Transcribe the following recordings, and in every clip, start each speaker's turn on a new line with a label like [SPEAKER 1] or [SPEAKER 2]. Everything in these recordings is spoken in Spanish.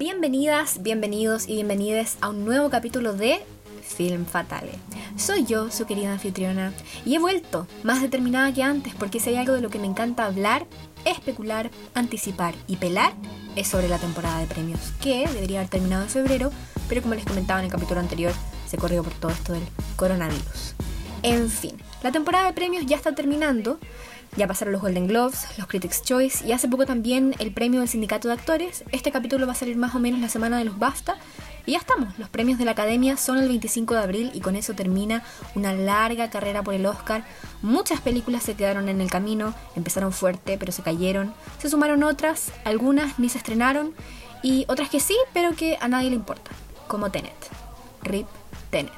[SPEAKER 1] Bienvenidas, bienvenidos y bienvenides a un nuevo capítulo de Film Fatale. Soy yo, su querida anfitriona, y he vuelto más determinada que antes porque si hay algo de lo que me encanta hablar, especular, anticipar y pelar es sobre la temporada de premios, que debería haber terminado en febrero, pero como les comentaba en el capítulo anterior, se corrió por todo esto del coronavirus. En fin, la temporada de premios ya está terminando. Ya pasaron los Golden Globes, los Critics' Choice y hace poco también el premio del Sindicato de Actores. Este capítulo va a salir más o menos la semana de los BAFTA. Y ya estamos, los premios de la Academia son el 25 de abril y con eso termina una larga carrera por el Oscar. Muchas películas se quedaron en el camino, empezaron fuerte pero se cayeron. Se sumaron otras, algunas ni se estrenaron y otras que sí, pero que a nadie le importa, como Tenet. RIP Tenet.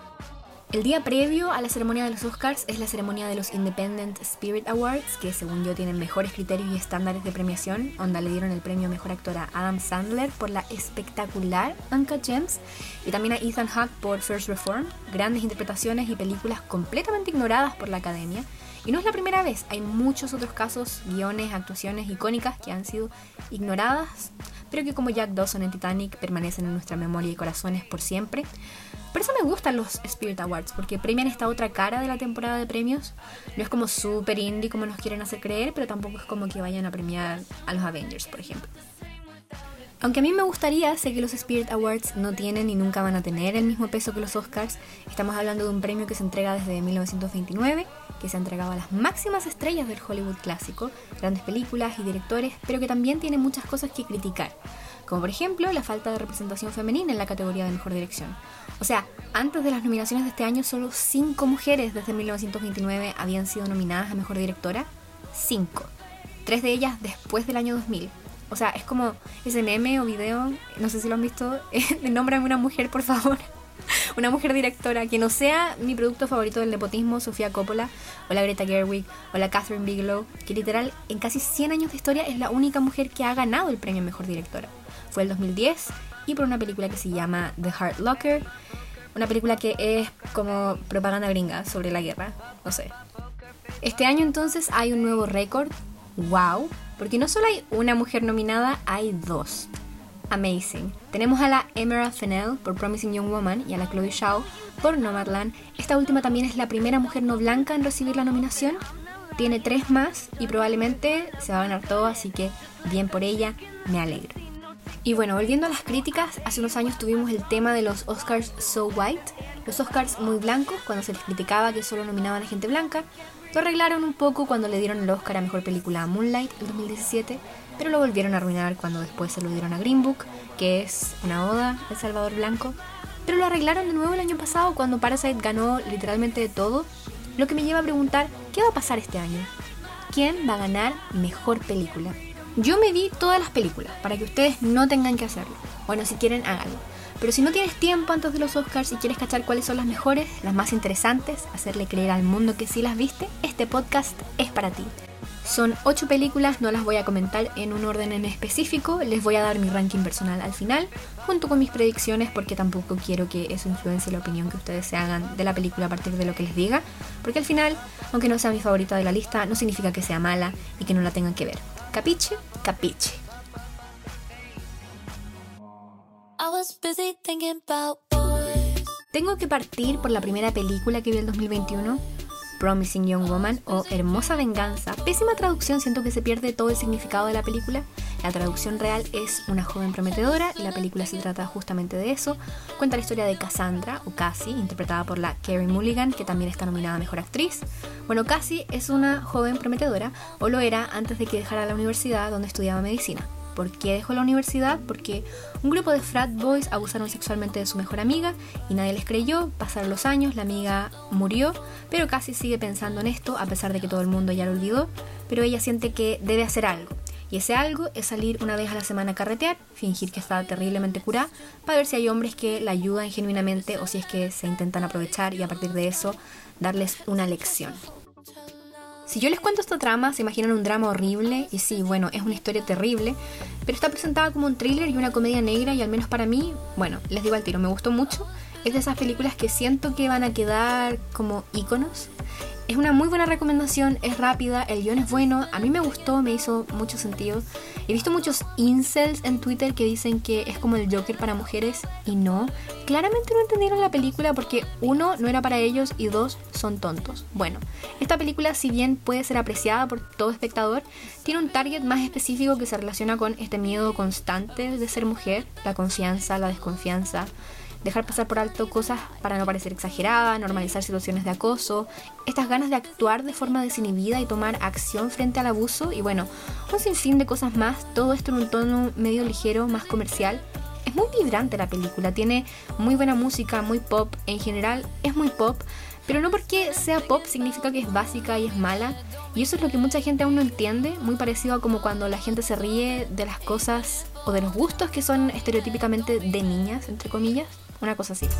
[SPEAKER 1] El día previo a la ceremonia de los Oscars es la ceremonia de los Independent Spirit Awards, que según yo tienen mejores criterios y estándares de premiación. Onda, le dieron el premio a Mejor Actor a Adam Sandler por la espectacular Uncut Gems y también a Ethan Hawke por First Reform. Grandes interpretaciones y películas completamente ignoradas por la Academia. Y no es la primera vez, hay muchos otros casos, guiones, actuaciones icónicas que han sido ignoradas, pero que como Jack Dawson en Titanic permanecen en nuestra memoria y corazones por siempre. Por eso me gustan los Spirit Awards, porque premian esta otra cara de la temporada de premios. No es como super indie como nos quieren hacer creer, pero tampoco es como que vayan a premiar a los Avengers, por ejemplo. Aunque a mí me gustaría, sé que los Spirit Awards no tienen y nunca van a tener el mismo peso que los Oscars. Estamos hablando de un premio que se entrega desde 1929, que se ha entregado a las máximas estrellas del Hollywood clásico, grandes películas y directores, pero que también tiene muchas cosas que criticar. Como por ejemplo la falta de representación femenina en la categoría de mejor dirección. O sea, antes de las nominaciones de este año, solo 5 mujeres desde 1929 habían sido nominadas a mejor directora. 5. 3 de ellas después del año 2000. O sea, es como ese meme o video, no sé si lo han visto, nómbrame una mujer, por favor. Una mujer directora que no sea mi producto favorito del nepotismo, Sofía Coppola, o la Greta Gerwig, o la Catherine Bigelow, que literal en casi 100 años de historia es la única mujer que ha ganado el premio a mejor directora. Fue el 2010 y por una película que se llama The Hurt Locker, una película que es como propaganda gringa sobre la guerra, no sé. Este año entonces hay un nuevo récord, wow, porque no solo hay una mujer nominada, hay 2. Amazing. Tenemos a la Emerald Fennell por Promising Young Woman y a la Chloe Zhao por Nomadland. Esta última también es la primera mujer no blanca en recibir la nominación. Tiene 3 más y probablemente se va a ganar todo, así que bien por ella, me alegro. Y bueno, volviendo a las críticas, hace unos años tuvimos el tema de los Oscars So White, los Oscars muy blancos, cuando se les criticaba que solo nominaban a gente blanca. Lo arreglaron un poco cuando le dieron el Oscar a Mejor Película a Moonlight en 2017, pero lo volvieron a arruinar cuando después se lo dieron a Green Book, que es una oda al Salvador Blanco. Pero lo arreglaron de nuevo el año pasado cuando Parasite ganó literalmente de todo, lo que me lleva a preguntar, ¿qué va a pasar este año? ¿Quién va a ganar Mejor Película? Yo me vi todas las películas, para que ustedes no tengan que hacerlo. Bueno, si quieren, háganlo. Pero si no tienes tiempo antes de los Oscars y quieres cachar cuáles son las mejores, las más interesantes, hacerle creer al mundo que sí las viste, este podcast es para ti. Son 8 películas, no las voy a comentar en un orden en específico, les voy a dar mi ranking personal al final, junto con mis predicciones, porque tampoco quiero que eso influencie la opinión que ustedes se hagan de la película a partir de lo que les diga, porque al final, aunque no sea mi favorita de la lista, no significa que sea mala y que no la tengan que ver. ¿Capiche? Capiche. Tengo que partir por la primera película que vi el 2021, Promising Young Woman o Hermosa Venganza. Pésima traducción, siento que se pierde todo el significado de la película. La traducción real es Una joven prometedora y la película se trata justamente de eso. Cuenta la historia de Cassandra, o Cassie, interpretada por la Carey Mulligan, que también está nominada a Mejor Actriz. Bueno, Cassie es una joven prometedora, o lo era antes de que dejara la universidad donde estudiaba medicina. ¿Por qué dejó la universidad? Porque un grupo de frat boys abusaron sexualmente de su mejor amiga y nadie les creyó. Pasaron los años, la amiga murió, pero Cassie sigue pensando en esto a pesar de que todo el mundo ya lo olvidó, pero ella siente que debe hacer algo. Y ese algo es salir una vez a la semana a carretear, fingir que está terriblemente curada, para ver si hay hombres que la ayudan genuinamente o si es que se intentan aprovechar y a partir de eso darles una lección. Si yo les cuento esta trama, se imaginan un drama horrible, y sí, bueno, es una historia terrible, pero está presentada como un thriller y una comedia negra, y al menos para mí, bueno, les digo al tiro, me gustó mucho. Es de esas películas que siento que van a quedar como íconos, Es una muy buena recomendación, es rápida, el guión es bueno, a mí me gustó, me hizo mucho sentido. He visto muchos incels en Twitter que dicen que es como el Joker para mujeres y no. Claramente no entendieron la película porque 1, no era para ellos y 2, son tontos. Bueno, esta película, si bien puede ser apreciada por todo espectador, tiene un target más específico que se relaciona con este miedo constante de ser mujer, la confianza, la desconfianza, dejar pasar por alto cosas para no parecer exagerada, normalizar situaciones de acoso, estas ganas de actuar de forma desinhibida y tomar acción frente al abuso y bueno, un sinfín de cosas más, todo esto en un tono medio ligero, más comercial. Es muy vibrante la película, tiene muy buena música, muy pop, en general es muy pop, pero no porque sea pop significa que es básica y es mala, y eso es lo que mucha gente aún no entiende, muy parecido a como cuando la gente se ríe de las cosas o de los gustos que son estereotípicamente de niñas, entre comillas. Una cosa así.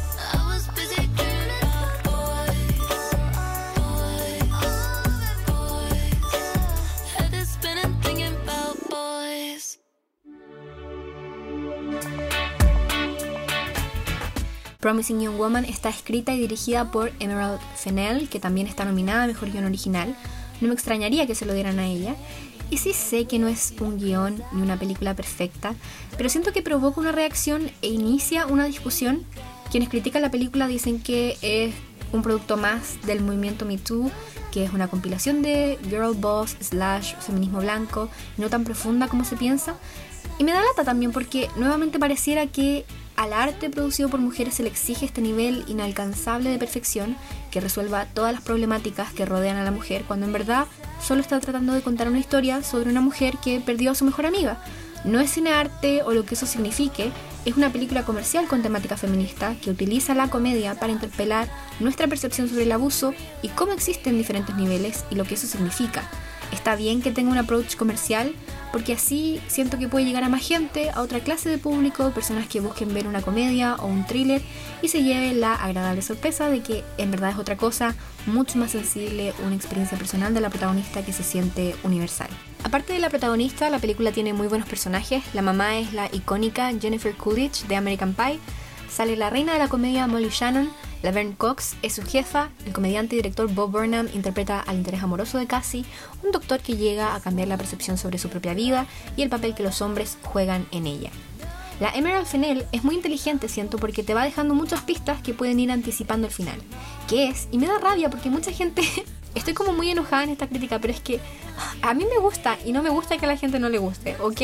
[SPEAKER 1] Promising Young Woman está escrita y dirigida por Emerald Fennell, que también está nominada a Mejor Guión Original. No me extrañaría que se lo dieran a ella. Y sí sé que no es un guión ni una película perfecta, pero siento que provoca una reacción e inicia una discusión. Quienes critican la película dicen que es un producto más del movimiento Me Too, que es una compilación de girl boss / feminismo blanco, no tan profunda como se piensa. Y me da lata también porque nuevamente pareciera que al arte producido por mujeres se le exige este nivel inalcanzable de perfección que resuelva todas las problemáticas que rodean a la mujer, cuando en verdad solo está tratando de contar una historia sobre una mujer que perdió a su mejor amiga. No es cinearte o lo que eso signifique, es una película comercial con temática feminista que utiliza la comedia para interpelar nuestra percepción sobre el abuso y cómo existen diferentes niveles y lo que eso significa. Está bien que tenga un approach comercial porque así siento que puede llegar a más gente, a otra clase de público, personas que busquen ver una comedia o un thriller y se lleven la agradable sorpresa de que en verdad es otra cosa, mucho más sensible, una experiencia personal de la protagonista que se siente universal. Aparte de la protagonista, la película tiene muy buenos personajes. La mamá es la icónica Jennifer Coolidge de American Pie. Sale la reina de la comedia Molly Shannon. Laverne Cox es su jefa. El comediante y director Bob Burnham interpreta al interés amoroso de Cassie, un doctor que llega a cambiar la percepción sobre su propia vida y el papel que los hombres juegan en ella. La Emerald Fennell es muy inteligente, siento, porque te va dejando muchas pistas que pueden ir anticipando el final. ¿Qué es? Y me da rabia porque mucha gente... Estoy como muy enojada en esta crítica, pero es que a mí me gusta y no me gusta que a la gente no le guste, ¿ok?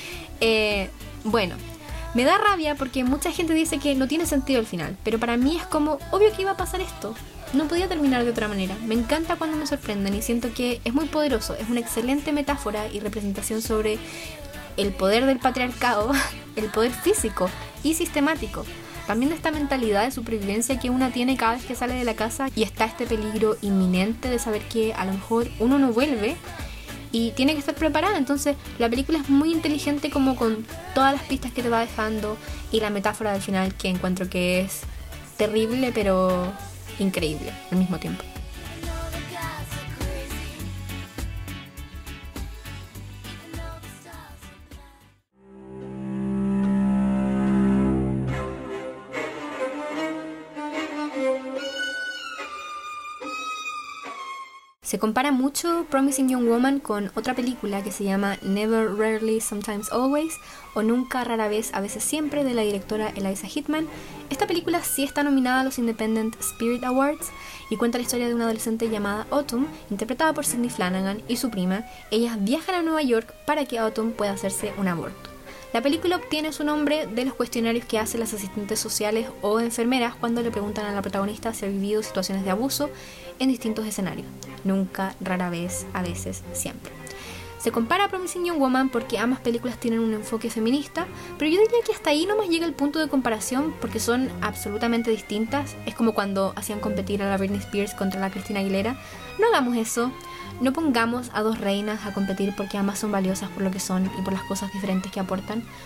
[SPEAKER 1] Bueno, me da rabia porque mucha gente dice que no tiene sentido el final, pero para mí es como, obvio que iba a pasar esto. No podía terminar de otra manera. Me encanta cuando me sorprenden y siento que es muy poderoso. Es una excelente metáfora y representación sobre el poder del patriarcado, el poder físico y sistemático. También de esta mentalidad de supervivencia que una tiene cada vez que sale de la casa y está este peligro inminente de saber que a lo mejor uno no vuelve y tiene que estar preparada. Entonces la película es muy inteligente como con todas las pistas que te va dejando y la metáfora del final que encuentro que es terrible pero increíble al mismo tiempo. Se compara mucho Promising Young Woman con otra película que se llama Never, Rarely, Sometimes, Always o Nunca, Rara Vez, A Veces, Siempre de la directora Eliza Hittman. Esta película sí está nominada a los Independent Spirit Awards y cuenta la historia de una adolescente llamada Autumn, interpretada por Sydney Flanagan y su prima. Ellas viajan a Nueva York para que Autumn pueda hacerse un aborto. La película obtiene su nombre de los cuestionarios que hacen las asistentes sociales o enfermeras cuando le preguntan a la protagonista si ha vivido situaciones de abuso en distintos escenarios. Nunca, rara vez, a veces, siempre. Se compara a Promising Young Woman porque ambas películas tienen un enfoque feminista, pero yo diría que hasta ahí nomás llega el punto de comparación porque son absolutamente distintas. Es como cuando hacían competir a la Britney Spears contra la Christina Aguilera. No hagamos eso. No pongamos a dos reinas a competir porque ambas son valiosas por lo que son y por las cosas diferentes que aportan.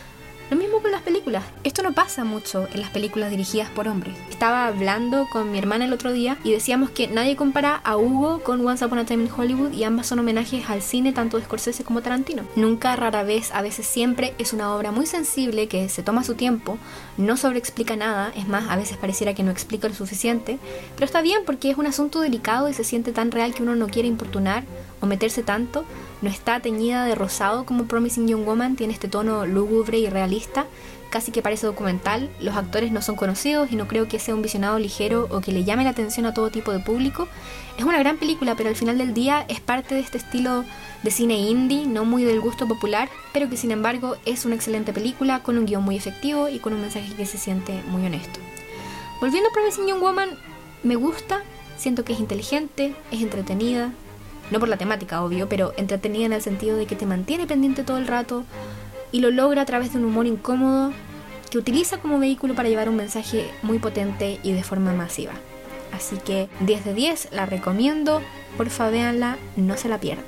[SPEAKER 1] Lo mismo con las películas. Esto no pasa mucho en las películas dirigidas por hombres. Estaba hablando con mi hermana el otro día y decíamos que nadie compara a Hugo con Once Upon a Time in Hollywood, y ambas son homenajes al cine tanto de Scorsese como Tarantino. Nunca, rara vez, a veces siempre es una obra muy sensible que se toma su tiempo, no sobreexplica nada, es más, a veces pareciera que no explica lo suficiente, pero está bien porque es un asunto delicado y se siente tan real que uno no quiere importunar o meterse tanto. No está teñida de rosado como Promising Young Woman, tiene este tono lúgubre y realista, casi que parece documental. Los actores no son conocidos y no creo que sea un visionado ligero o que le llame la atención a todo tipo de público. Es una gran película, pero al final del día es parte de este estilo de cine indie, no muy del gusto popular, pero que sin embargo es una excelente película con un guión muy efectivo y con un mensaje que se siente muy honesto. Volviendo a Promising Young Woman, me gusta, siento que es inteligente, es entretenida. No por la temática, obvio, pero entretenida en el sentido de que te mantiene pendiente todo el rato y lo logra a través de un humor incómodo que utiliza como vehículo para llevar un mensaje muy potente y de forma masiva. Así que 10 de 10, la recomiendo, porfa véanla, no se la pierdan.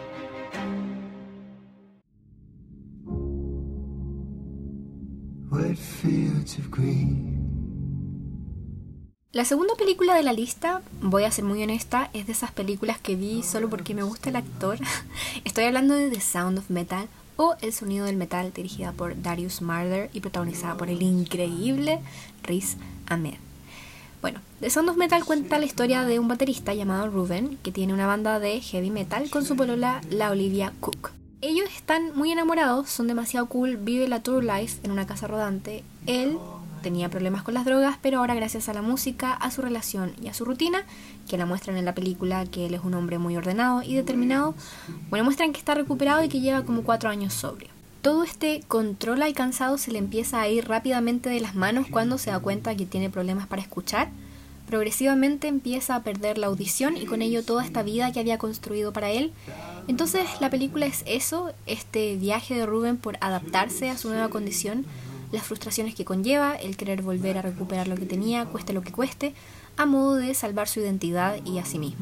[SPEAKER 1] La segunda película de la lista, voy a ser muy honesta, es de esas películas que vi solo porque me gusta el actor. Estoy hablando de The Sound of Metal, o El sonido del metal, dirigida por Darius Marder y protagonizada por el increíble Riz Ahmed. Bueno, The Sound of Metal cuenta la historia de un baterista llamado Ruben, que tiene una banda de heavy metal con su polola, la Olivia Cook. Ellos están muy enamorados, son demasiado cool, vive la tour life en una casa rodante. Él tenía problemas con las drogas, pero ahora gracias a la música, a su relación y a su rutina, que la muestran en la película, que él es un hombre muy ordenado y determinado, bueno, muestran que está recuperado y que lleva como 4 años sobrio. Todo este controla y cansado se le empieza a ir rápidamente de las manos cuando se da cuenta que tiene problemas para escuchar. Progresivamente empieza a perder la audición y con ello toda esta vida que había construido para él. Entonces la película es eso, este viaje de Ruben por adaptarse a su nueva condición, las frustraciones que conlleva, el querer volver a recuperar lo que tenía, cueste lo que cueste, a modo de salvar su identidad y a sí mismo.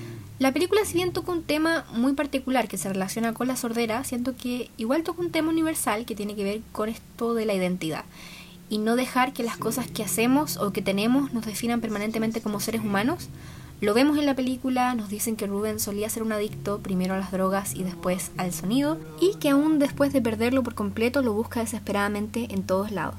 [SPEAKER 1] La película, si bien toca un tema muy particular que se relaciona con la sordera, siento que igual toca un tema universal que tiene que ver con esto de la identidad y no dejar que las cosas que hacemos o que tenemos nos definan permanentemente como seres humanos. Lo vemos en la película, nos dicen que Ruben solía ser un adicto, primero a las drogas y después al sonido, y que aún después de perderlo por completo lo busca desesperadamente en todos lados.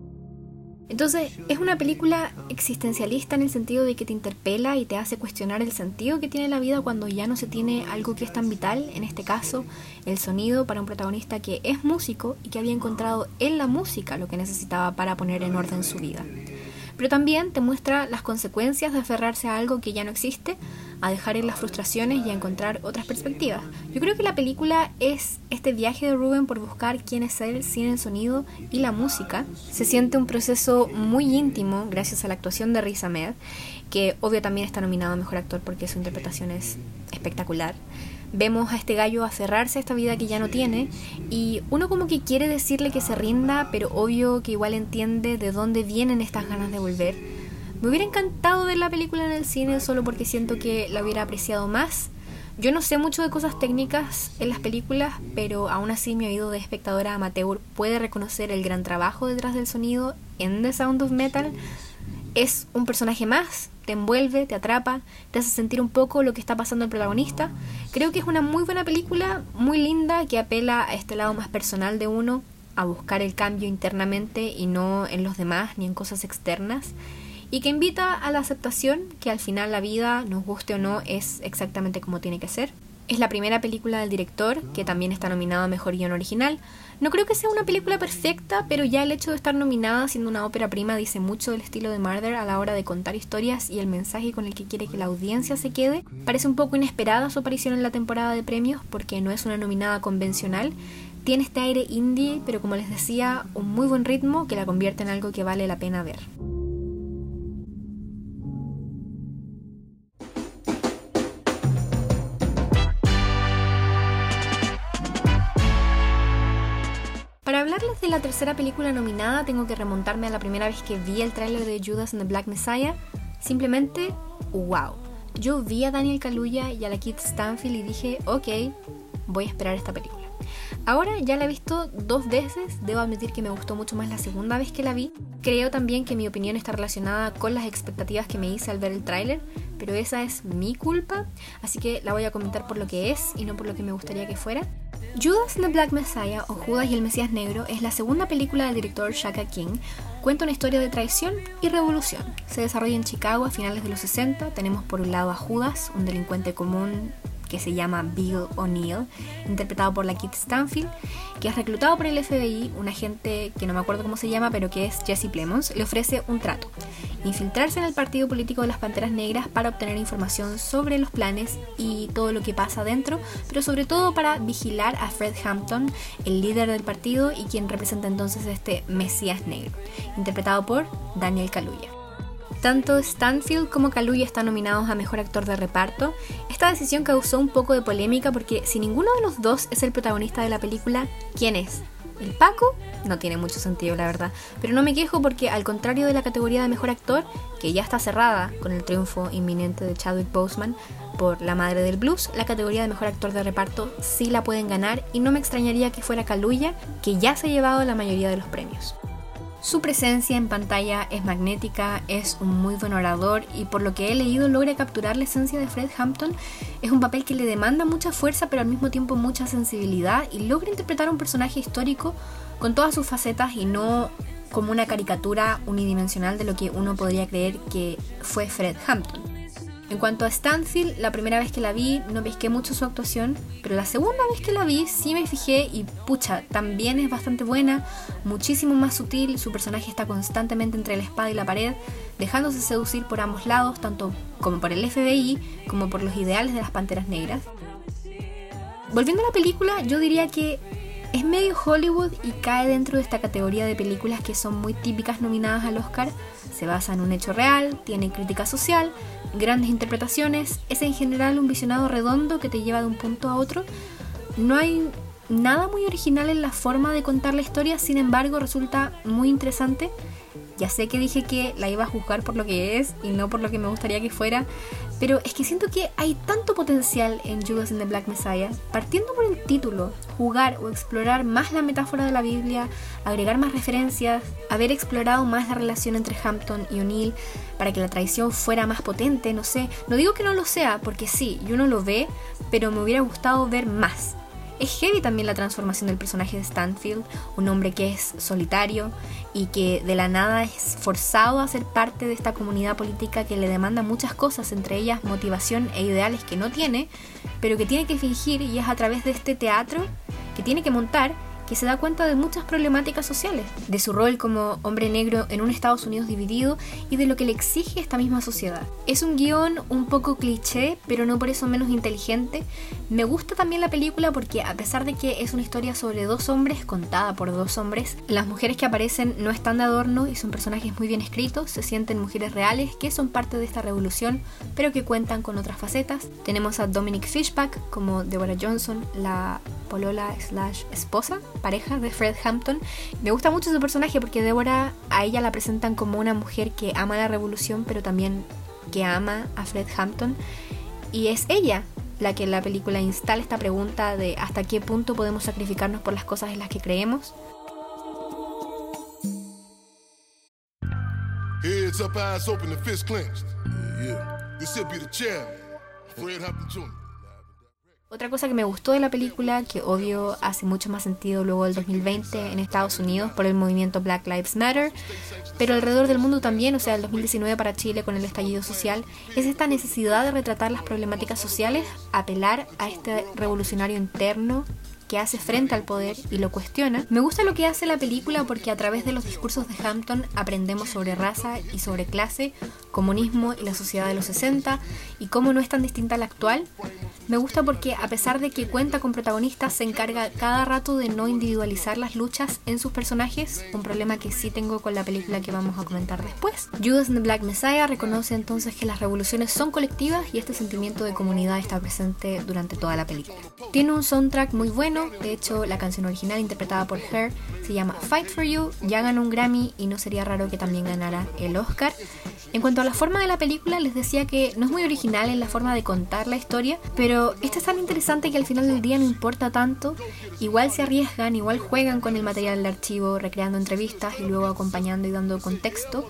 [SPEAKER 1] Entonces, es una película existencialista en el sentido de que te interpela y te hace cuestionar el sentido que tiene la vida cuando ya no se tiene algo que es tan vital, en este caso, el sonido, para un protagonista que es músico y que había encontrado en la música lo que necesitaba para poner en orden su vida. Pero también te muestra las consecuencias de aferrarse a algo que ya no existe, a dejar ir las frustraciones y a encontrar otras perspectivas. Yo creo que la película es este viaje de Ruben por buscar quién es él sin el sonido y la música. Se siente un proceso muy íntimo gracias a la actuación de Riz Ahmed, que obvio también está nominado a Mejor Actor porque su interpretación es espectacular. Vemos a este gallo aferrarse a esta vida que ya no tiene y uno como que quiere decirle que se rinda, pero obvio que igual entiende de dónde vienen estas ganas de volver. Me hubiera encantado ver la película en el cine solo porque siento que la hubiera apreciado más. Yo no sé mucho de cosas técnicas en las películas, pero aún así mi oído de espectadora amateur puede reconocer el gran trabajo detrás del sonido en The Sound of Metal. Es un personaje más, te envuelve, te atrapa, te hace sentir un poco lo que está pasando el protagonista. Creo que es una muy buena película, muy linda, que apela a este lado más personal de uno, a buscar el cambio internamente y no en los demás ni en cosas externas, y que invita a la aceptación, que al final la vida, nos guste o no, es exactamente como tiene que ser. Es la primera película del director, que también está nominado a Mejor Guión Original. No creo que sea una película perfecta, pero ya el hecho de estar nominada siendo una ópera prima dice mucho del estilo de Marder a la hora de contar historias y el mensaje con el que quiere que la audiencia se quede. Parece un poco inesperada su aparición en la temporada de premios porque no es una nominada convencional. Tiene este aire indie, pero como les decía, un muy buen ritmo que la convierte en algo que vale la pena ver. Para hablarles de la tercera película nominada, tengo que remontarme a la primera vez que vi el tráiler de Judas and the Black Messiah. Simplemente, wow. Yo vi a Daniel Kaluuya y a la Lakeith Stanfield y dije, ok, voy a esperar esta película. Ahora ya la he visto 2 veces, debo admitir que me gustó mucho más la segunda vez que la vi. Creo también que mi opinión está relacionada con las expectativas que me hice al ver el tráiler, pero esa es mi culpa, así que la voy a comentar por lo que es y no por lo que me gustaría que fuera. Judas and the Black Messiah, o Judas y el Mesías Negro, es la segunda película del director Shaka King. Cuenta una historia de traición y revolución. Se desarrolla en Chicago a finales de los 60. Tenemos por un lado a Judas, un delincuente común que se llama Bill O'Neill, interpretado por Lakeith Stanfield, que es reclutado por el FBI. Un agente que no me acuerdo cómo se llama, pero que es Jesse Plemons, le ofrece un trato: infiltrarse en el partido político de las Panteras Negras para obtener información sobre los planes y todo lo que pasa dentro, pero sobre todo para vigilar a Fred Hampton, el líder del partido y quien representa entonces este Mesías Negro, interpretado por Daniel Kaluuya. Tanto Stanfield como Kaluuya están nominados a Mejor Actor de Reparto. Esta decisión causó un poco de polémica porque si ninguno de los dos es el protagonista de la película, ¿quién es? ¿El Paco? No tiene mucho sentido, la verdad. Pero no me quejo porque, al contrario de la categoría de Mejor Actor, que ya está cerrada con el triunfo inminente de Chadwick Boseman por La Madre del Blues, la categoría de Mejor Actor de Reparto sí la pueden ganar y no me extrañaría que fuera Kaluuya, que ya se ha llevado la mayoría de los premios. Su presencia en pantalla es magnética, es un muy buen orador y por lo que he leído logra capturar la esencia de Fred Hampton. Es un papel que le demanda mucha fuerza pero al mismo tiempo mucha sensibilidad y logra interpretar a un personaje histórico con todas sus facetas y no como una caricatura unidimensional de lo que uno podría creer que fue Fred Hampton. En cuanto a Stanfield, la primera vez que la vi no pesqué mucho su actuación, pero la segunda vez que la vi sí me fijé y pucha, también es bastante buena, muchísimo más sutil. Su personaje está constantemente entre la espada y la pared, dejándose seducir por ambos lados, tanto como por el FBI como por los ideales de las Panteras Negras. Volviendo a la película, yo diría que es medio Hollywood y cae dentro de esta categoría de películas que son muy típicas nominadas al Oscar. Se basa en un hecho real, tiene crítica social, grandes interpretaciones, es en general un visionado redondo que te lleva de un punto a otro. No hay nada muy original en la forma de contar la historia, sin embargo resulta muy interesante. Ya sé que dije que la iba a juzgar por lo que es y no por lo que me gustaría que fuera, pero es que siento que hay tanto potencial en Judas and the Black Messiah, partiendo por el título, jugar o explorar más la metáfora de la Biblia, agregar más referencias, haber explorado más la relación entre Hampton y O'Neill para que la traición fuera más potente, no sé, no digo que no lo sea, porque sí, y uno lo ve, pero me hubiera gustado ver más. Es heavy también la transformación del personaje de Stanfield, un hombre que es solitario y que de la nada es forzado a ser parte de esta comunidad política que le demanda muchas cosas, entre ellas motivación e ideales que no tiene, pero que tiene que fingir, y es a través de este teatro que tiene que montar que se da cuenta de muchas problemáticas sociales, de su rol como hombre negro en un Estados Unidos dividido y de lo que le exige esta misma sociedad. Es un guión un poco cliché, pero no por eso menos inteligente. Me gusta también la película porque, a pesar de que es una historia sobre 2 hombres, contada por 2 hombres, las mujeres que aparecen no están de adorno y son personajes muy bien escritos, se sienten mujeres reales que son parte de esta revolución, pero que cuentan con otras facetas. Tenemos a Dominic Fishback como Deborah Johnson, la polola / esposa, pareja de Fred Hampton. Me gusta mucho su personaje porque Deborah, a ella la presentan como una mujer que ama la revolución, pero también que ama a Fred Hampton, y es ella la que en la película instala esta pregunta de hasta qué punto podemos sacrificarnos por las cosas en las que creemos.
[SPEAKER 2] Heads up, eyes open, and fists clenched. Yeah. This will be the chairman, Fred Hampton Jr.
[SPEAKER 1] Otra cosa que me gustó de la película, que obvio hace mucho más sentido luego del 2020 en Estados Unidos por el movimiento Black Lives Matter, pero alrededor del mundo también, o sea, el 2019 para Chile con el estallido social, es esta necesidad de retratar las problemáticas sociales, apelar a este revolucionario interno que hace frente al poder y lo cuestiona. Me gusta lo que hace la película porque a través de los discursos de Hampton aprendemos sobre raza y sobre clase, comunismo y la sociedad de los 60 y cómo no es tan distinta a la actual. Me gusta porque, a pesar de que cuenta con protagonistas, se encarga cada rato de no individualizar las luchas en sus personajes, un problema que sí tengo con la película que vamos a comentar después. Judas and the Black Messiah reconoce entonces que las revoluciones son colectivas y este sentimiento de comunidad está presente durante toda la película. Tiene un soundtrack muy bueno, de hecho la canción original interpretada por Her se llama Fight For You, ya ganó un Grammy y no sería raro que también ganara el Oscar. En cuanto a la forma de la película, les decía que no es muy original en la forma de contar la historia, pero esta es tan interesante que al final del día no importa tanto. Igual se arriesgan, igual juegan con el material del archivo, recreando entrevistas y luego acompañando y dando contexto.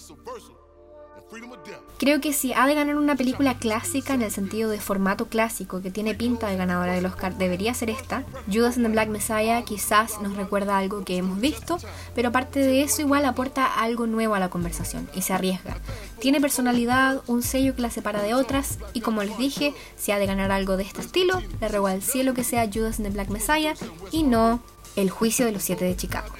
[SPEAKER 1] Creo que si ha de ganar una película clásica en el sentido de formato clásico que tiene pinta de ganadora del Oscar, debería ser esta. Judas and the Black Messiah quizás nos recuerda algo que hemos visto, pero aparte de eso igual aporta algo nuevo a la conversación y se arriesga. Tiene personalidad, un sello que la separa de otras y como les dije, si ha de ganar algo de este estilo, le ruego al cielo que sea Judas and the Black Messiah y no El juicio de los 7 de Chicago.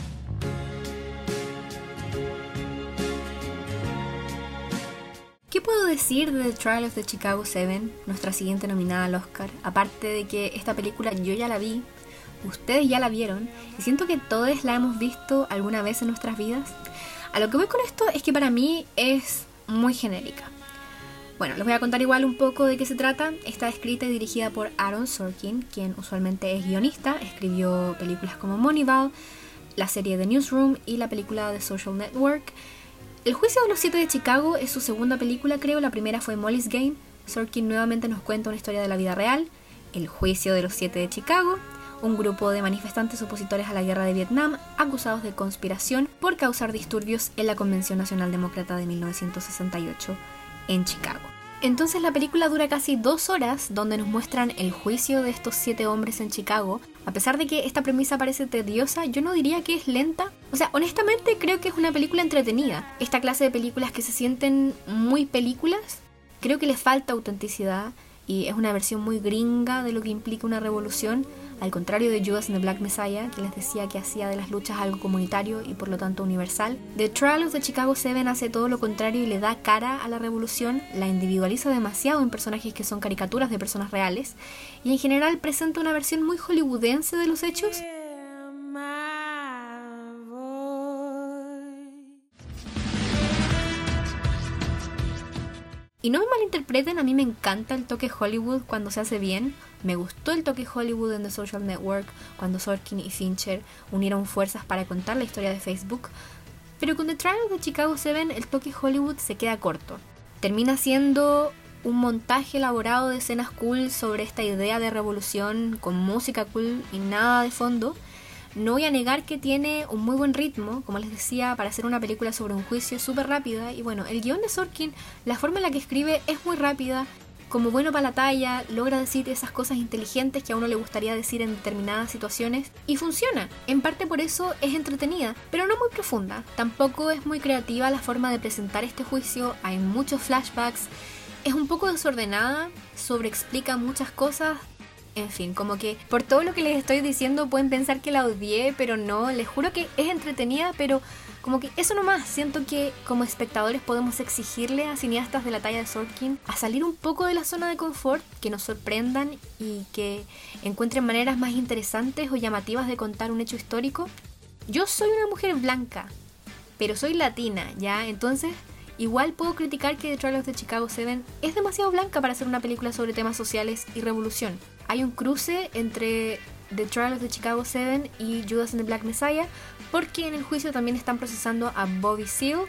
[SPEAKER 1] ¿Qué puedo decir de The Trial of the Chicago 7, nuestra siguiente nominada al Oscar? Aparte de que esta película yo ya la vi, ustedes ya la vieron, y siento que todos la hemos visto alguna vez en nuestras vidas. A lo que voy con esto es que para mí es muy genérica. Bueno, les voy a contar igual un poco de qué se trata. Está escrita y dirigida por Aaron Sorkin, quien usualmente es guionista. Escribió películas como Moneyball, la serie The Newsroom y la película The Social Network. El juicio de los 7 de Chicago es su segunda película, creo. La primera fue Molly's Game. Sorkin nuevamente nos cuenta una historia de la vida real. El juicio de los 7 de Chicago. Un grupo de manifestantes opositores a la guerra de Vietnam acusados de conspiración por causar disturbios en la Convención Nacional Demócrata de 1968 en Chicago. Entonces la película dura casi 2 horas, donde nos muestran el juicio de estos 7 hombres en Chicago. A pesar de que esta premisa parece tediosa, yo no diría que es lenta. O sea, honestamente creo que es una película entretenida. Esta clase de películas que se sienten muy películas, creo que les falta autenticidad y es una versión muy gringa de lo que implica una revolución. Al contrario de Judas and the Black Messiah, que les decía que hacía de las luchas algo comunitario y por lo tanto universal. The Trial of the Chicago 7 hace todo lo contrario y le da cara a la revolución, la individualiza demasiado en personajes que son caricaturas de personas reales y en general presenta una versión muy hollywoodense de los hechos. Y no me malinterpreten, a mí me encanta el toque Hollywood cuando se hace bien. Me gustó el toque Hollywood en The Social Network, cuando Sorkin y Fincher unieron fuerzas para contar la historia de Facebook. Pero con The Trial of the Chicago 7 el toque Hollywood se queda corto. Termina siendo un montaje elaborado de escenas cool sobre esta idea de revolución, con música cool y nada de fondo. No voy a negar que tiene un muy buen ritmo, como les decía, para hacer una película sobre un juicio súper rápida. Y bueno, el guión de Sorkin, la forma en la que escribe es muy rápida, como bueno para la talla, logra decir esas cosas inteligentes que a uno le gustaría decir en determinadas situaciones y funciona. En parte por eso es entretenida, pero no muy profunda. Tampoco es muy creativa la forma de presentar este juicio, hay muchos flashbacks, es un poco desordenada, sobreexplica muchas cosas. En fin, como que por todo lo que les estoy diciendo pueden pensar que la odié, pero no, les juro que es entretenida, pero como que eso nomás. Siento que como espectadores podemos exigirle a cineastas de la talla de Sorkin a salir un poco de la zona de confort, que nos sorprendan y que encuentren maneras más interesantes o llamativas de contar un hecho histórico. Yo soy una mujer blanca, pero soy latina, ¿ya? Entonces igual puedo criticar que The Trial of the Chicago 7 es demasiado blanca para hacer una película sobre temas sociales y revolución. Hay un cruce entre The Trial of the Chicago 7 y Judas and the Black Messiah, porque en el juicio también están procesando a Bobby Seale,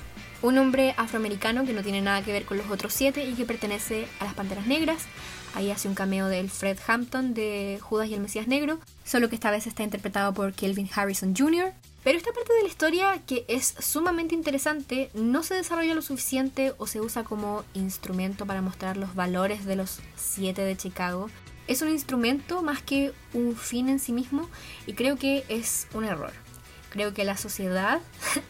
[SPEAKER 1] un hombre afroamericano que no tiene nada que ver con los otros 7 y que pertenece a las Panteras Negras. Ahí hace un cameo del Fred Hampton de Judas y el Mesías Negro, solo que esta vez está interpretado por Kelvin Harrison Jr. Pero esta parte de la historia, que es sumamente interesante, no se desarrolla lo suficiente o se usa como instrumento para mostrar los valores de los 7 de Chicago. Es un instrumento más que un fin en sí mismo y creo que es un error. Creo que la sociedad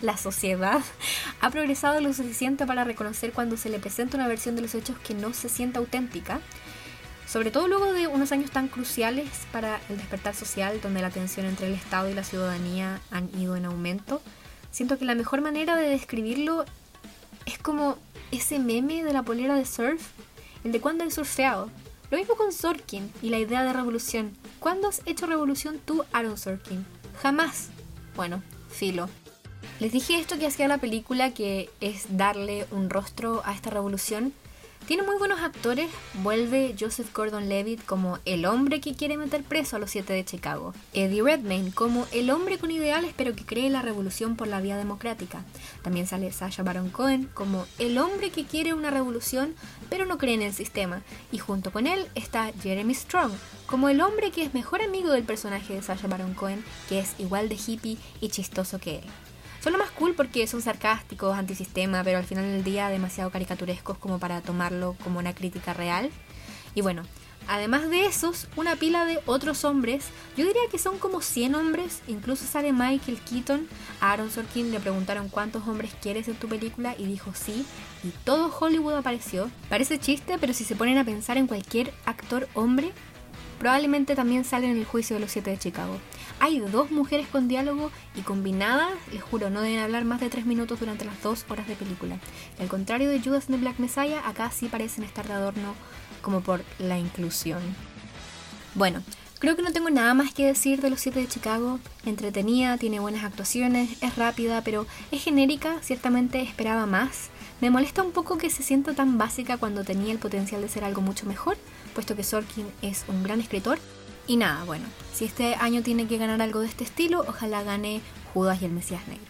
[SPEAKER 1] ha progresado lo suficiente para reconocer cuando se le presenta una versión de los hechos que no se sienta auténtica. Sobre todo luego de unos años tan cruciales para el despertar social, donde la tensión entre el Estado y la ciudadanía han ido en aumento. Siento que la mejor manera de describirlo es como ese meme de la polera de surf, el de cuando he surfeado. Lo mismo con Sorkin y la idea de revolución. ¿Cuándo has hecho revolución tú, Aaron Sorkin? Jamás. Bueno, filo. Les dije esto que hacía la película, que es darle un rostro a esta revolución, Tiene muy buenos actores. Vuelve Joseph Gordon-Levitt como el hombre que quiere meter preso a los 7 de Chicago. Eddie Redmayne como el hombre con ideales pero que cree la revolución por la vía democrática. También sale Sacha Baron Cohen como el hombre que quiere una revolución pero no cree en el sistema. Y junto con él está Jeremy Strong como el hombre que es mejor amigo del personaje de Sacha Baron Cohen, que es igual de hippie y chistoso que él. Son lo más cool porque son sarcásticos, antisistema, pero al final del día demasiado caricaturescos como para tomarlo como una crítica real. Y bueno, además de esos, una pila de otros hombres, yo diría que son como 100 hombres, incluso sale Michael Keaton. A Aaron Sorkin le preguntaron cuántos hombres quieres en tu película y dijo sí, y todo Hollywood apareció. Parece chiste, pero si se ponen a pensar en cualquier actor hombre, probablemente también salen en el juicio de los 7 de Chicago. Hay 2 mujeres con diálogo y combinadas, les juro, no deben hablar más de 3 minutos durante las 2 horas de película. Y al contrario de Judas and the Black Messiah, acá sí parecen estar de adorno como por la inclusión. Bueno, creo que no tengo nada más que decir de los 7 de Chicago. Entretenida, tiene buenas actuaciones, es rápida, pero es genérica, ciertamente esperaba más. Me molesta un poco que se sienta tan básica cuando tenía el potencial de ser algo mucho mejor, puesto que Sorkin es un gran escritor. Y nada, bueno, si este año tiene que ganar algo de este estilo, ojalá gane Judas y el Mesías Negro.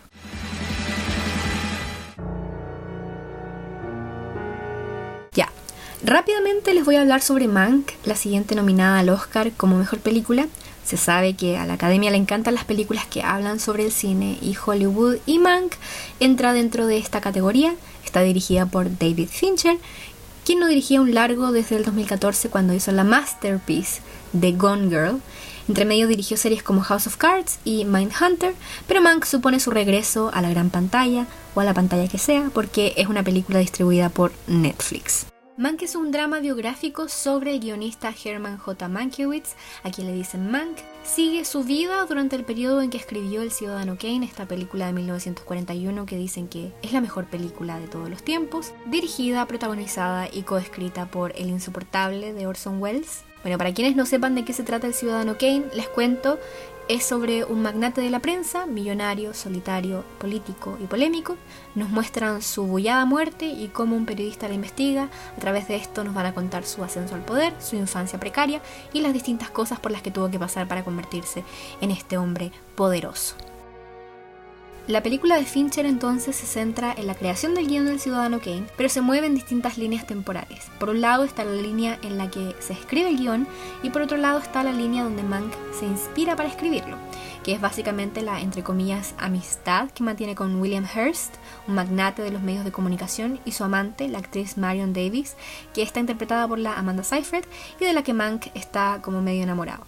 [SPEAKER 1] Ya, rápidamente les voy a hablar sobre Mank, la siguiente nominada al Oscar como mejor película. Se sabe que a la Academia le encantan las películas que hablan sobre el cine y Hollywood, y Mank entra dentro de esta categoría. Está dirigida por David Fincher, quien no dirigía un largo desde el 2014 cuando hizo la masterpiece de Gone Girl. Entre medio dirigió series como House of Cards y Mindhunter, pero Mank supone su regreso a la gran pantalla o a la pantalla que sea porque es una película distribuida por Netflix. Mank es un drama biográfico sobre el guionista Herman J. Mankiewicz, a quien le dicen Mank. Sigue su vida durante el periodo en que escribió El Ciudadano Kane, esta película de 1941 que dicen que es la mejor película de todos los tiempos, dirigida, protagonizada y coescrita por El Insoportable de Orson Welles. Bueno, para quienes no sepan de qué se trata El Ciudadano Kane, les cuento. Es sobre un magnate de la prensa, millonario, solitario, político y polémico. Nos muestran su bullada muerte y cómo un periodista la investiga. A través de esto nos van a contar su ascenso al poder, su infancia precaria y las distintas cosas por las que tuvo que pasar para convertirse en este hombre poderoso. La película de Fincher entonces se centra en la creación del guion del Ciudadano Kane, pero se mueve en distintas líneas temporales. Por un lado está la línea en la que se escribe el guion y por otro lado está la línea donde Mank se inspira para escribirlo, que es básicamente la, entre comillas, amistad que mantiene con William Hearst, un magnate de los medios de comunicación, y su amante, la actriz Marion Davies, que está interpretada por la Amanda Seyfried y de la que Mank está como medio enamorado.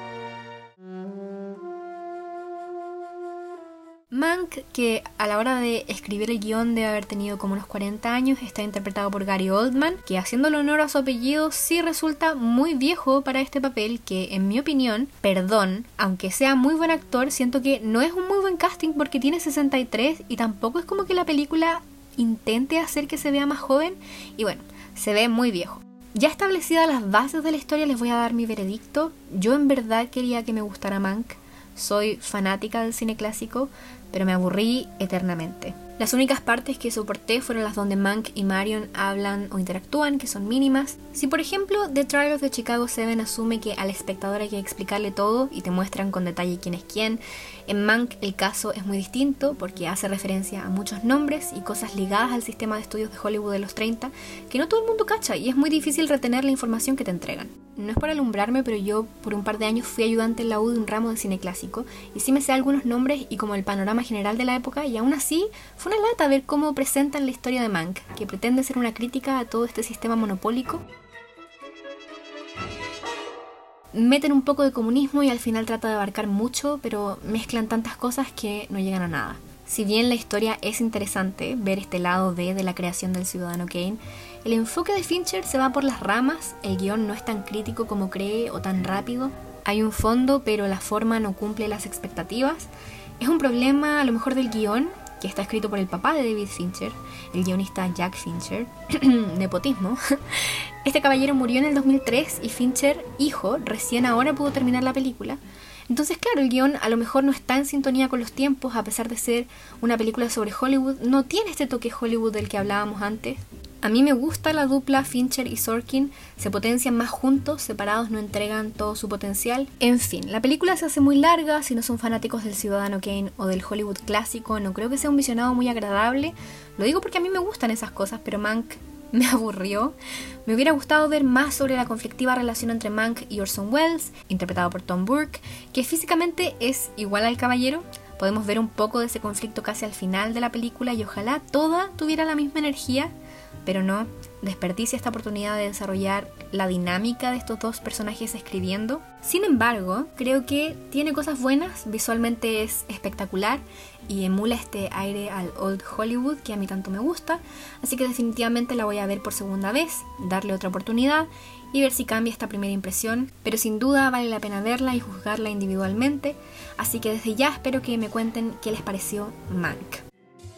[SPEAKER 1] Mank, que a la hora de escribir el guión debe haber tenido como unos 40 años, está interpretado por Gary Oldman, que haciéndole honor a su apellido sí resulta muy viejo para este papel que, en mi opinión, aunque sea muy buen actor, siento que no es un muy buen casting porque tiene 63 y tampoco es como que la película intente hacer que se vea más joven y bueno, se ve muy viejo. Ya establecidas las bases de la historia, les voy a dar mi veredicto. Yo en verdad quería que me gustara Mank. Soy fanática del cine clásico, pero me aburrí eternamente. Las únicas partes que soporté fueron las donde Mank y Marion hablan o interactúan, que son mínimas. Si por ejemplo The Trial of the Chicago 7 asume que al espectador hay que explicarle todo y te muestran con detalle quién es quién, en Mank el caso es muy distinto porque hace referencia a muchos nombres y cosas ligadas al sistema de estudios de Hollywood de los 30 que no todo el mundo cacha y es muy difícil retener la información que te entregan. No es por alumbrarme, pero yo por un par de años fui ayudante en la U de un ramo de cine clásico y sí me sé algunos nombres y como el panorama general de la época, y aún así fue una lata ver cómo presentan la historia de Mank, que pretende ser una crítica a todo este sistema monopólico. Meten un poco de comunismo y al final trata de abarcar mucho, pero mezclan tantas cosas que no llegan a nada. Si bien la historia es interesante, ver este lado de la creación del Ciudadano Kane, el enfoque de Fincher se va por las ramas, el guión no es tan crítico como cree o tan rápido, hay un fondo pero la forma no cumple las expectativas. Es un problema a lo mejor del guión, que está escrito por el papá de David Fincher, el guionista Jack Fincher. Nepotismo. Este caballero murió en el 2003 y Fincher, hijo, recién ahora pudo terminar la película. Entonces, claro, el guión a lo mejor no está en sintonía con los tiempos, a pesar de ser una película sobre Hollywood. No tiene este toque Hollywood del que hablábamos antes. A mí me gusta la dupla Fincher y Sorkin, se potencian más juntos, separados no entregan todo su potencial. En fin, la película se hace muy larga, si no son fanáticos del Ciudadano Kane o del Hollywood clásico, no creo que sea un visionado muy agradable. Lo digo porque a mí me gustan esas cosas, pero Mank me aburrió. Me hubiera gustado ver más sobre la conflictiva relación entre Mank y Orson Welles, interpretado por Tom Burke, que físicamente es igual al caballero. Podemos ver un poco de ese conflicto casi al final de la película y ojalá toda tuviera la misma energía, pero no, desperdicia esta oportunidad de desarrollar la dinámica de estos dos personajes escribiendo. Sin embargo, creo que tiene cosas buenas, visualmente es espectacular y emula este aire al Old Hollywood que a mí tanto me gusta, así que definitivamente la voy a ver por segunda vez, darle otra oportunidad y ver si cambia esta primera impresión, pero sin duda vale la pena verla y juzgarla individualmente, así que desde ya espero que me cuenten qué les pareció Mank.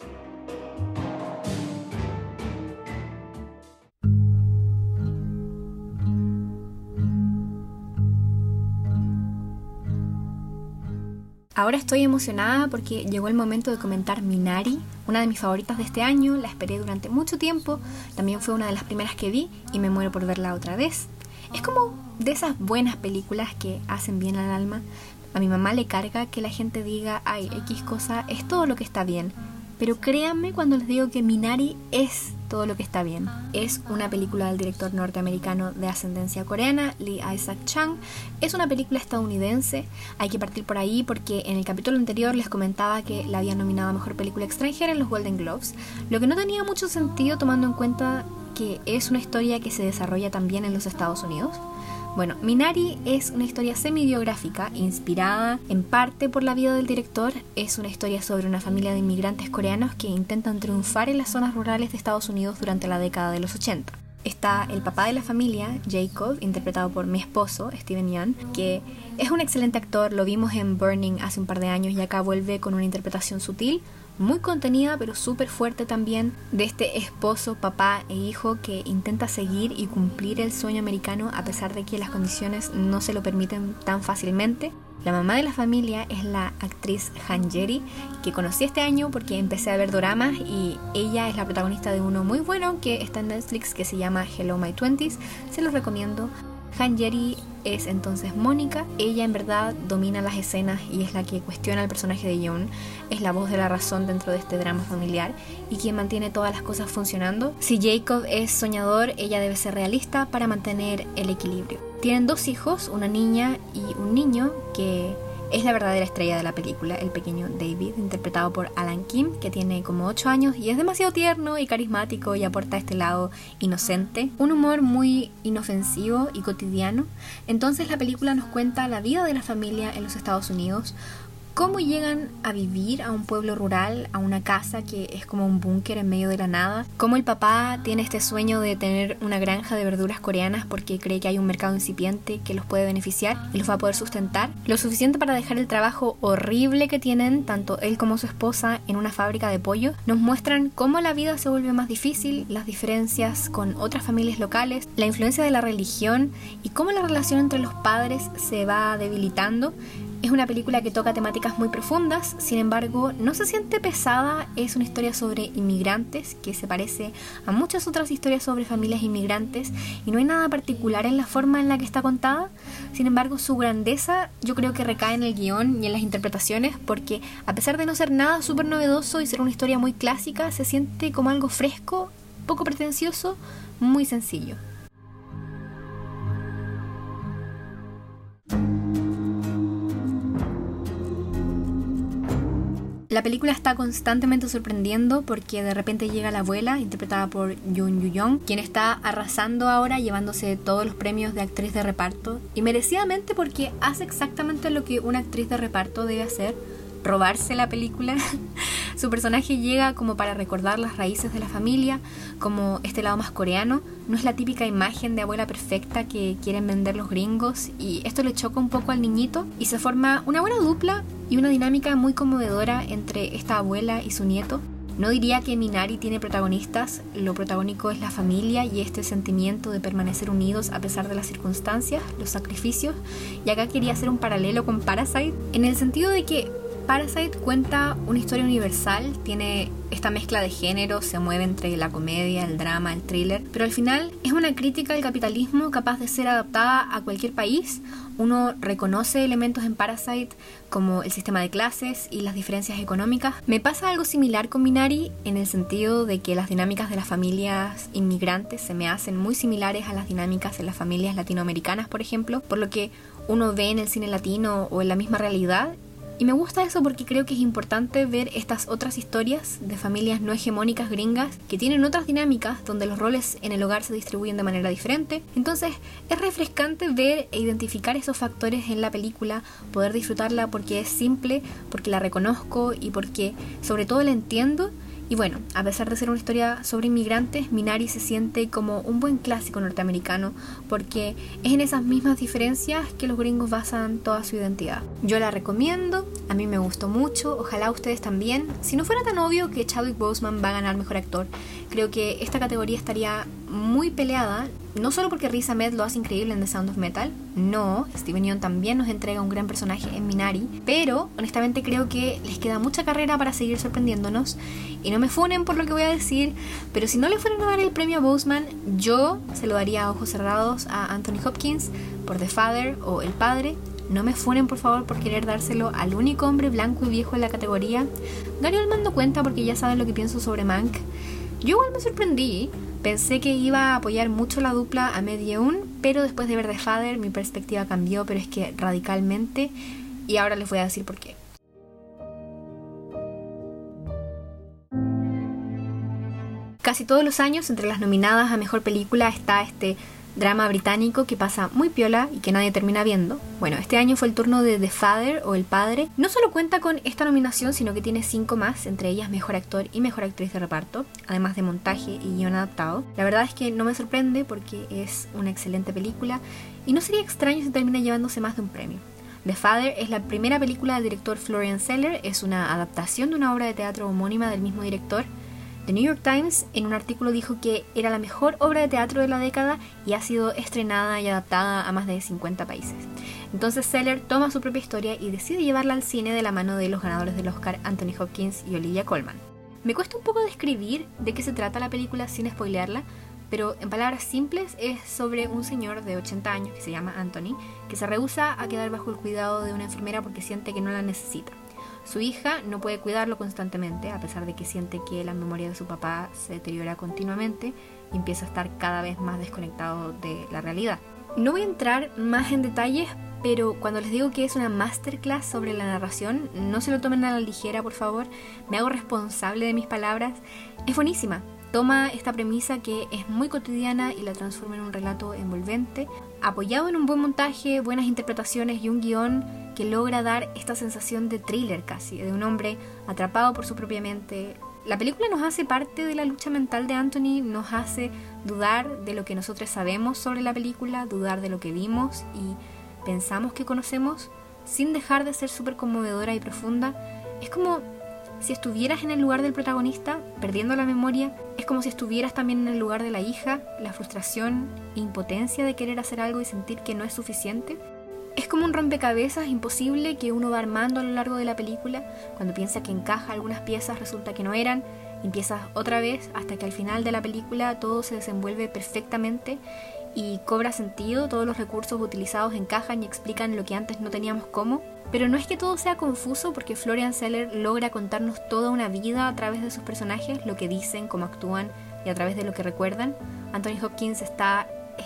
[SPEAKER 1] Ahora estoy emocionada porque llegó el momento de comentar Minari, una de mis favoritas de este año, la esperé durante mucho tiempo, también fue una de las primeras que vi y me muero por verla otra vez. Es como de esas buenas películas que hacen bien al alma. A mi mamá le carga que la gente diga, ay, X cosa es todo lo que está bien. Pero créanme cuando les digo que Minari es todo lo que está bien. Es una película del director norteamericano de ascendencia coreana, Lee Isaac-chung. Es una película estadounidense. Hay que partir por ahí porque en el capítulo anterior les comentaba que la habían nominado a Mejor Película Extranjera en los Golden Globes, lo que no tenía mucho sentido tomando en cuenta que es una historia que se desarrolla también en los Estados Unidos. Bueno, Minari es una historia semi-biográfica inspirada en parte por la vida del director. Es una historia sobre una familia de inmigrantes coreanos que intentan triunfar en las zonas rurales de Estados Unidos durante la década de los 80. Está el papá de la familia, Jacob, interpretado por mi esposo, Steven Yeun, que es un excelente actor, lo vimos en Burning hace un par de años y acá vuelve con una interpretación sutil, muy contenida pero súper fuerte también, de este esposo, papá e hijo que intenta seguir y cumplir el sueño americano a pesar de que las condiciones no se lo permiten tan fácilmente. La mamá de la familia es la actriz Han Ye-ri, que conocí este año porque empecé a ver doramas y ella es la protagonista de uno muy bueno que está en Netflix que se llama Hello My Twenties, se los recomiendo. Han Ye-ri es entonces Mónica, ella en verdad domina las escenas y es la que cuestiona al personaje de Yeon, es la voz de la razón dentro de este drama familiar y quien mantiene todas las cosas funcionando. Si Jacob es soñador, ella debe ser realista para mantener el equilibrio. Tienen 2 hijos, una niña y un niño que es la verdadera estrella de la película, el pequeño David, interpretado por Alan Kim, que tiene como 8 años y es demasiado tierno y carismático y aporta este lado inocente, un humor muy inofensivo y cotidiano. Entonces la película nos cuenta la vida de la familia en los Estados Unidos, cómo llegan a vivir a un pueblo rural, a una casa que es como un búnker en medio de la nada, cómo el papá tiene este sueño de tener una granja de verduras coreanas porque cree que hay un mercado incipiente que los puede beneficiar y los va a poder sustentar, lo suficiente para dejar el trabajo horrible que tienen tanto él como su esposa en una fábrica de pollo. Nos muestran cómo la vida se vuelve más difícil, las diferencias con otras familias locales, la influencia de la religión y cómo la relación entre los padres se va debilitando. Es una película que toca temáticas muy profundas, sin embargo, no se siente pesada. Es una historia sobre inmigrantes que se parece a muchas otras historias sobre familias inmigrantes y no hay nada particular en la forma en la que está contada. Sin embargo, su grandeza yo creo que recae en el guión y en las interpretaciones porque a pesar de no ser nada súper novedoso y ser una historia muy clásica, se siente como algo fresco, poco pretencioso, muy sencillo. La película está constantemente sorprendiendo porque de repente llega la abuela, interpretada por Yoon Yu-young, quien está arrasando ahora, llevándose todos los premios de actriz de reparto, y merecidamente porque hace exactamente lo que una actriz de reparto debe hacer, robarse la película. Su personaje llega como para recordar las raíces de la familia, como este lado más coreano. No es la típica imagen de abuela perfecta que quieren vender los gringos, y esto le choca un poco al niñito y se forma una buena dupla y una dinámica muy conmovedora entre esta abuela y su nieto. No diría que Minari tiene protagonistas, lo protagónico es la familia y este sentimiento de permanecer unidos a pesar de las circunstancias, los sacrificios, y acá quería hacer un paralelo con Parasite, en el sentido de que Parasite cuenta una historia universal, tiene esta mezcla de géneros, se mueve entre la comedia, el drama, el thriller, pero al final es una crítica al capitalismo capaz de ser adaptada a cualquier país. Uno reconoce elementos en Parasite como el sistema de clases y las diferencias económicas. Me pasa algo similar con Minari en el sentido de que las dinámicas de las familias inmigrantes se me hacen muy similares a las dinámicas en las familias latinoamericanas, por ejemplo, por lo que uno ve en el cine latino o en la misma realidad. Y me gusta eso porque creo que es importante ver estas otras historias de familias no hegemónicas gringas que tienen otras dinámicas donde los roles en el hogar se distribuyen de manera diferente. Entonces es refrescante ver e identificar esos factores en la película, poder disfrutarla porque es simple, porque la reconozco y porque sobre todo la entiendo. Y bueno, a pesar de ser una historia sobre inmigrantes, Minari se siente como un buen clásico norteamericano porque es en esas mismas diferencias que los gringos basan toda su identidad. Yo la recomiendo, a mí me gustó mucho, ojalá ustedes también. Si no fuera tan obvio que Chadwick Boseman va a ganar Mejor Actor, creo que esta categoría estaría muy peleada, no solo porque Riz Ahmed lo hace increíble en The Sound of Metal, no, Steven Yeun también nos entrega un gran personaje en Minari, pero honestamente creo que les queda mucha carrera para seguir sorprendiéndonos. Y no me funen por lo que voy a decir, pero si no le fueran a dar el premio a Boseman, yo se lo daría a ojos cerrados a Anthony Hopkins por The Father o El Padre. No me funen por favor por querer dárselo al único hombre blanco y viejo en la categoría. Gary Oldman no cuenta porque ya saben lo que pienso sobre Mank. Yo igual me sorprendí, pensé que iba a apoyar mucho la dupla Ahmed Yeun, pero después de ver The Father mi perspectiva cambió, pero es que radicalmente, y ahora les voy a decir por qué. Casi todos los años entre las nominadas a Mejor Película está este drama británico que pasa muy piola y que nadie termina viendo. Bueno, este año fue el turno de The Father o El Padre. No solo cuenta con esta nominación, sino que tiene 5 más, entre ellas Mejor Actor y Mejor Actriz de Reparto, además de montaje y guión adaptado. La verdad es que no me sorprende porque es una excelente película y no sería extraño si termina llevándose más de un premio. The Father es la primera película del director Florian Zeller, es una adaptación de una obra de teatro homónima del mismo director. The New York Times en un artículo dijo que era la mejor obra de teatro de la década y ha sido estrenada y adaptada a más de 50 países. Entonces Zeller toma su propia historia y decide llevarla al cine de la mano de los ganadores del Oscar Anthony Hopkins y Olivia Colman. Me cuesta un poco describir de qué se trata la película sin spoilearla, pero en palabras simples es sobre un señor de 80 años que se llama Anthony, que se rehúsa a quedar bajo el cuidado de una enfermera porque siente que no la necesita. Su hija no puede cuidarlo constantemente, a pesar de que siente que la memoria de su papá se deteriora continuamente y empieza a estar cada vez más desconectado de la realidad. No voy a entrar más en detalles, pero cuando les digo que es una masterclass sobre la narración, no se lo tomen a la ligera, por favor. Me hago responsable de mis palabras. Es buenísima. Toma esta premisa que es muy cotidiana y la transforma en un relato envolvente, apoyado en un buen montaje, buenas interpretaciones y un guión que logra dar esta sensación de thriller casi, de un hombre atrapado por su propia mente. La película nos hace parte de la lucha mental de Anthony, nos hace dudar de lo que nosotros sabemos sobre la película, dudar de lo que vimos y pensamos que conocemos, sin dejar de ser súper conmovedora y profunda. Es como si estuvieras en el lugar del protagonista, perdiendo la memoria. Es como si estuvieras también en el lugar de la hija, la frustración e impotencia de querer hacer algo y sentir que no es suficiente. Es como un rompecabezas imposible que uno va armando a lo largo de la película. Cuando piensa que encaja algunas piezas, resulta que no eran. Empiezas otra vez hasta que al final de la película todo se desenvuelve perfectamente y cobra sentido. Todos los recursos utilizados encajan y explican lo que antes no teníamos cómo. Pero no es que todo sea confuso, porque Florian Zeller logra contarnos toda una vida a través de sus personajes, lo que dicen, cómo actúan y a través de lo que recuerdan. Anthony Hopkins está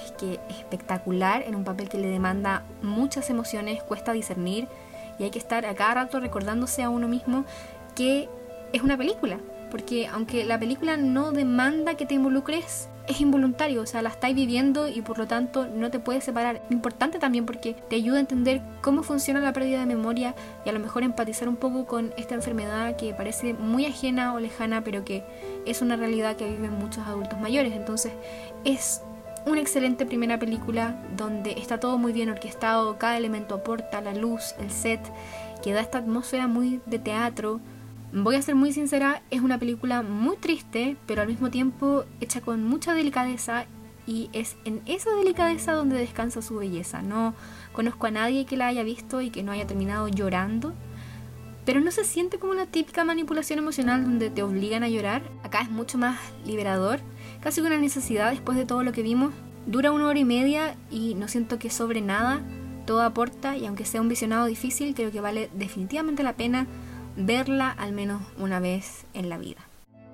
[SPEAKER 1] espectacular en un papel que le demanda muchas emociones, cuesta discernir y hay que estar a cada rato recordándose a uno mismo que es una película, porque aunque la película no demanda que te involucres, es involuntario, o sea, la estás viviendo y por lo tanto no te puedes separar. Importante también porque te ayuda a entender cómo funciona la pérdida de memoria y a lo mejor empatizar un poco con esta enfermedad que parece muy ajena o lejana, pero que es una realidad que viven muchos adultos mayores. Entonces es una excelente primera película donde está todo muy bien orquestado, cada elemento aporta, la luz, el set, que da esta atmósfera muy de teatro. Voy a ser muy sincera, es una película muy triste, pero al mismo tiempo hecha con mucha delicadeza, y es en esa delicadeza donde descansa su belleza. No conozco a nadie que la haya visto y que no haya terminado llorando. pero no se siente como la típica manipulación emocional donde te obligan a llorar. Acá es mucho más liberador, casi una necesidad después de todo lo que vimos. Dura 1 hora y media y no siento que sobre nada, todo aporta, y aunque sea un visionado difícil, creo que vale definitivamente la pena verla al menos una vez en la vida.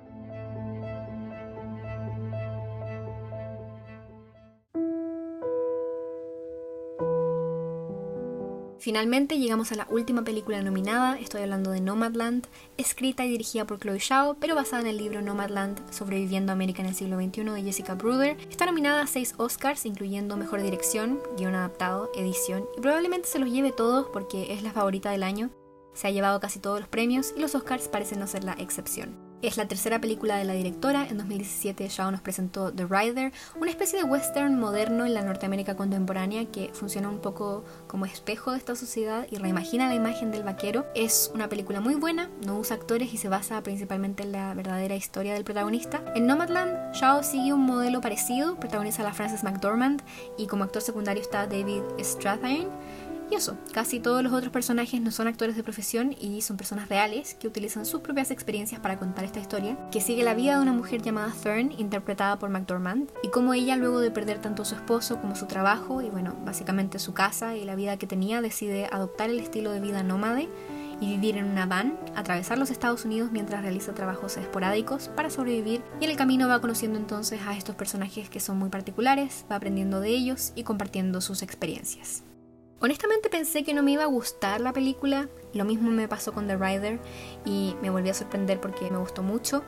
[SPEAKER 1] Finalmente llegamos a la última película nominada. Estoy hablando de Nomadland, escrita y dirigida por Chloe Zhao, pero basada en el libro Nomadland, Sobreviviendo a América en el siglo XXI de Jessica Bruder. Está nominada a 6 Oscars, incluyendo Mejor Dirección, Guión Adaptado, Edición, y probablemente se los lleve todos porque es la favorita del año. Se ha llevado casi todos los premios y los Oscars parecen no ser la excepción. Es la tercera película de la directora. En 2017 Zhao nos presentó The Rider, una especie de western moderno en la Norteamérica contemporánea que funciona un poco como espejo de esta sociedad y reimagina la imagen del vaquero. Es una película muy buena, no usa actores y se basa principalmente en la verdadera historia del protagonista. En Nomadland, Zhao sigue un modelo parecido, protagoniza a la Frances McDormand y como actor secundario está David Strathairn. Y eso, casi todos los otros personajes no son actores de profesión y son personas reales que utilizan sus propias experiencias para contar esta historia, que sigue la vida de una mujer llamada Fern, interpretada por McDormand, y cómo ella, luego de perder tanto su esposo como su trabajo y bueno, básicamente su casa y la vida que tenía, decide adoptar el estilo de vida nómade y vivir en una van, atravesar los Estados Unidos mientras realiza trabajos esporádicos para sobrevivir, y en el camino va conociendo entonces a estos personajes que son muy particulares, va aprendiendo de ellos y compartiendo sus experiencias. Honestamente pensé que no me iba a gustar la película, lo mismo me pasó con The Rider y me volví a sorprender porque me gustó mucho.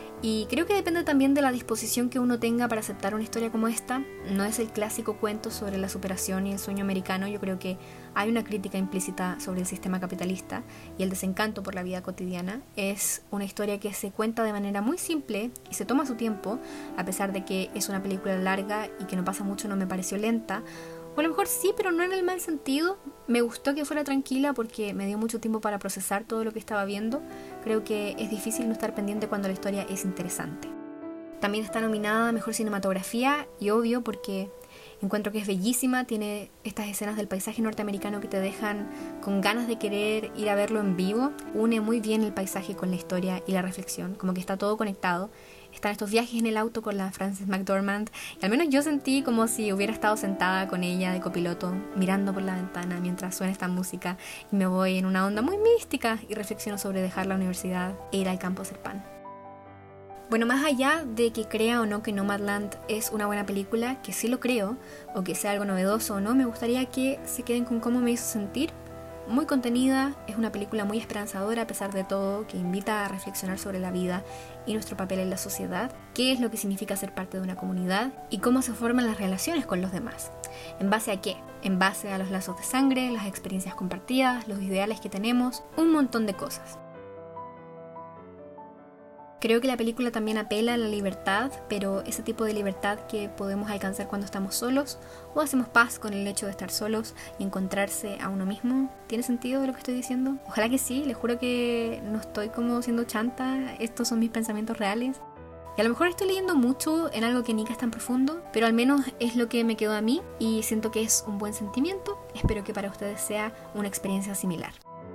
[SPEAKER 1] Y creo que depende también de la disposición que uno tenga para aceptar una historia como esta. No es el clásico cuento sobre la superación y el sueño americano. Yo creo que hay una crítica implícita sobre el sistema capitalista y el desencanto por la vida cotidiana. Es una historia que se cuenta de manera muy simple y se toma su tiempo, a pesar de que es una película larga y que no pasa mucho, no me pareció lenta. O a lo mejor sí, pero no en el mal sentido. Me gustó que fuera tranquila porque me dio mucho tiempo para procesar todo lo que estaba viendo. Creo que es difícil no estar pendiente cuando la historia es interesante. También está nominada a Mejor Cinematografía, y obvio porque encuentro que es bellísima. Tiene estas escenas del paisaje norteamericano que te dejan con ganas de querer ir a verlo en vivo. Une muy bien el paisaje con la historia y la reflexión, como que está todo conectado. Están estos viajes en el auto con la Frances McDormand y al menos yo sentí como si hubiera estado sentada con ella de copiloto, mirando por la ventana mientras suena esta música, y me voy en una onda muy mística y reflexiono sobre dejar la universidad e ir al campo a hacer pan. Bueno, más allá de que crea o no que Nomadland es una buena película, que sí lo creo, o que sea algo novedoso o no, me gustaría que se queden con cómo me hizo sentir. Muy contenida, es una película muy esperanzadora a pesar de todo, que invita a reflexionar sobre la vida y nuestro papel en la sociedad, qué es lo que significa ser parte de una comunidad y cómo se forman las relaciones con los demás. ¿En base a qué? En base a los lazos de sangre, las experiencias compartidas, los ideales que tenemos, un montón de cosas. Creo que la película también apela a la libertad, pero ese tipo de libertad que podemos alcanzar cuando estamos solos o hacemos paz con el hecho de estar solos y encontrarse a uno mismo. ¿Tiene sentido lo que estoy diciendo? Ojalá que sí, les juro que no estoy como siendo chanta, estos son mis pensamientos reales. Y a lo mejor estoy leyendo mucho en algo que ni es tan profundo, pero al menos es lo que me quedó a mí y siento que es un buen sentimiento. Espero que para ustedes sea una experiencia similar.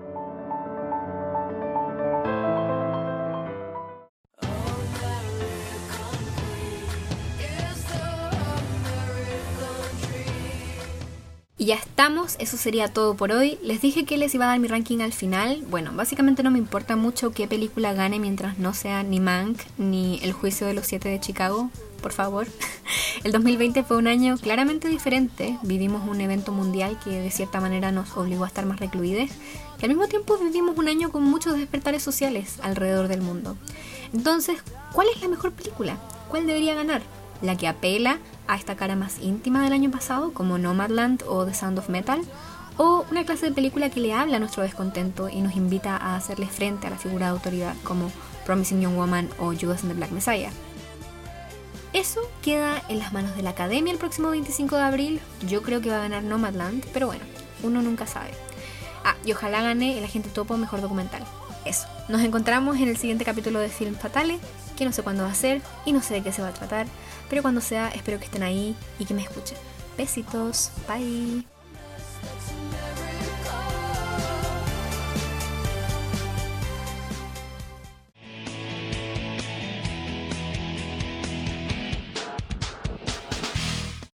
[SPEAKER 1] Y ya estamos, eso sería todo por hoy. Les dije que les iba a dar mi ranking al final. Bueno, básicamente no me importa mucho qué película gane mientras no sea ni Mank ni El Juicio de los 7 de Chicago, por favor. El 2020 fue un año claramente diferente. Vivimos un evento mundial que de cierta manera nos obligó a estar más recluidos. Y al mismo tiempo vivimos un año con muchos despertares sociales alrededor del mundo. Entonces, ¿cuál es la mejor película? ¿Cuál debería ganar? ¿La que apela a esta cara más íntima del año pasado, como Nomadland o The Sound of Metal? ¿O una clase de película que le habla a nuestro descontento y nos invita a hacerle frente a la figura de autoridad, como Promising Young Woman o Judas and the Black Messiah? Eso queda en las manos de la Academia el próximo 25 de abril. Yo creo que va a ganar Nomadland, pero bueno, uno nunca sabe. Y ojalá gane El Agente Topo Mejor Documental. Eso. Nos encontramos en el siguiente capítulo de Film Fatale, que no sé cuándo va a ser y no sé de qué se va a tratar, pero cuando sea espero que estén ahí y que me escuchen. Besitos, bye.